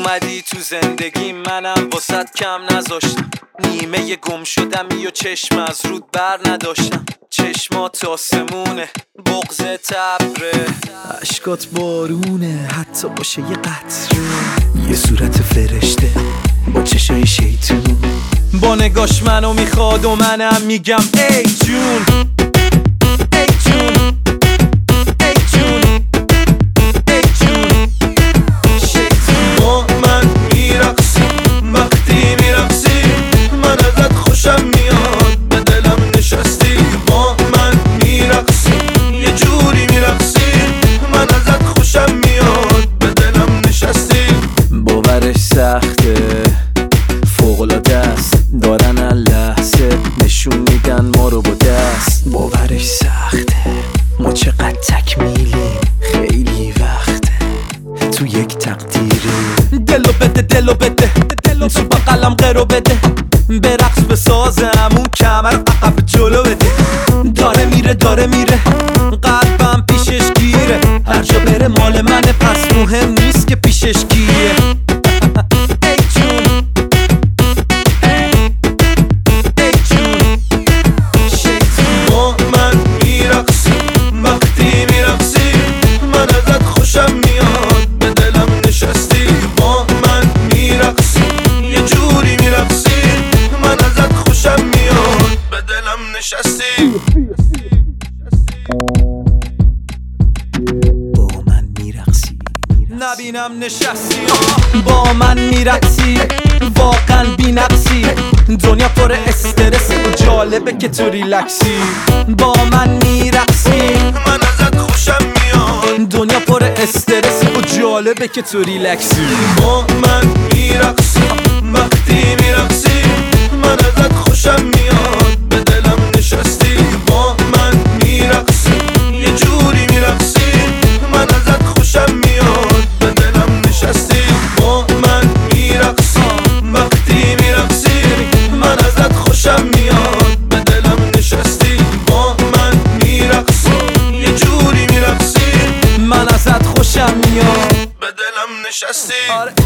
اومدی تو زندگی منم واسط کم نذاشتم، نیمه گم شدم و چشم از رود بر نداشتم. چشمات آسمونه، بغض تبره، عشقات بارونه، حتی باشه یه قطره. یه صورت فرشته با چشای شیطون، با نگاش منو میخواد و منم میگم ای جون ای جون ای جون ای جون. با من میرقصی وقتی میرقصی، من ازت خوشم میاد به دلم نشستی. با من میرقصی یه جوری میرقصی، من ازت خوشم میاد به دلم نشستی. باورش سخته، فوق‌العاده است، دارن لحظه نشون میدن ما رو با دست. باورش سخته، ما چقدر تکمیلیم، خیلی وقته تو یک تقدیری. دلو بده دلو بده تو بقلم قرو بده، برقص بسازم اون کمر عقب جلو بده. داره میره قلبم پیشش گیره، هر جا بره مال منه پس مهم نیست که پیشش کیه. ای جون ای جون. با من میرقصی وقتی میرقصی، من ازت خوشم میاد به دلم نشستی. با من میرقصی یه جوری میرقصی، من ازت خوشم میاد به دلم نشستی. با من میرقصی، نبینم نشستی با من میرقصی، واقعا بی نقصی. دنیا پر استرس و جالبه که تو ریلکسی. با من میرقصی، من ازت خوشم میاد. دنیا پر استرس و جالبه که تو ریلکسی. با من میرقصی وقتی میرقصی، من ازت خوشم میاد به دلم نشستی. با من میرقصی یه جوری میرقصی، من ازت خوشم میاد به دلم نشستی. با من میرقصی وقتی میرقصی، من ازت خوشم میاد به دلم نشستی. با من میرقصی یه جوری میرقصی، من ازت خوشم میاد به دلم نشستی. آره.